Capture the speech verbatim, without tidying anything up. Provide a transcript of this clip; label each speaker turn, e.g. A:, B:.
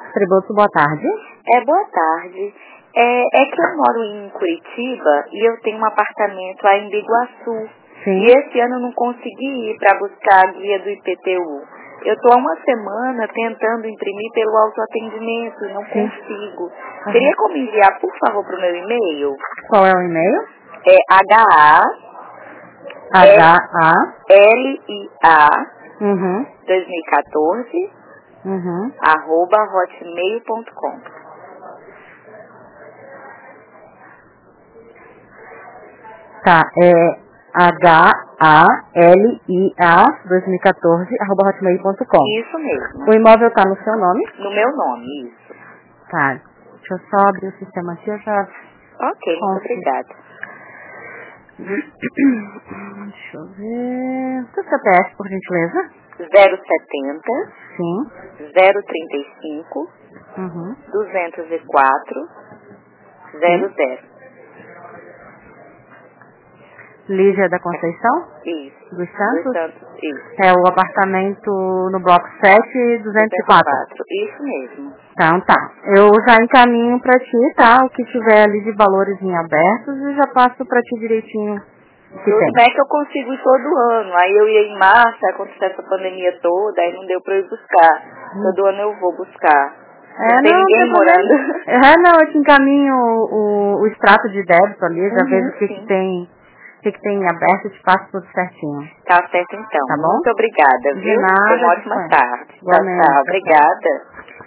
A: Tributo, boa tarde.
B: É, boa tarde. É, é que eu moro em Curitiba e eu tenho um apartamento lá em Biguaçu.
A: Sim.
B: E esse ano eu não consegui ir para buscar a guia do I P T U. Eu estou há uma semana tentando imprimir pelo autoatendimento e não
A: Sim.
B: consigo.
A: Uhum.
B: Teria como enviar, por favor, para o meu e-mail?
A: Qual é o e-mail?
B: É H A
A: H A
B: L I A
A: Uhum.
B: dois mil e quatorze
A: Uhum.
B: arroba hotmail ponto com.
A: Tá, é H A L I A dois mil e quatorze arroba hotmail ponto com.
B: Isso mesmo.
A: O imóvel tá no seu nome?
B: No meu nome, isso.
A: Tá. Deixa eu só abrir o sistema aqui, eu já
B: Ok, muito
A: consigo.
B: obrigada.
A: Deixa eu ver. Seu C P F, por gentileza?
B: zero setenta,
A: Sim.
B: zero trinta e cinco,
A: Uhum.
B: duzentos e quatro, zero
A: Sim.
B: zero.
A: Lígia da Conceição?
B: Isso.
A: Dos Santos?
B: Dos Santos, isso.
A: É o apartamento no bloco sete, duzentos e quatro.
B: Isso mesmo.
A: Então tá. Eu já encaminho pra ti, tá? O que tiver ali de valores em abertos e já passo pra ti direitinho o que
B: Tudo
A: tem.
B: bem que eu consigo ir todo ano. Aí eu ia em março, aí aconteceu essa pandemia toda, aí não deu pra eu ir buscar.
A: Hum.
B: Todo ano eu vou buscar.
A: É,
B: Não tem
A: não, não
B: ninguém
A: tem problema.
B: morando.
A: É, não, eu te encaminho o, o extrato de débito ali, já
B: Uhum,
A: vejo o que,
B: sim.
A: que tem, o que, que tem em aberto e te passo tudo certinho.
B: Tá certo então.
A: Tá bom?
B: Muito obrigada,
A: De
B: viu?
A: nada,
B: Tenha uma ótima
A: disponha.
B: tarde. Tchau,
A: Igualmente,
B: tchau.
A: tchau, tchau.
B: Obrigada.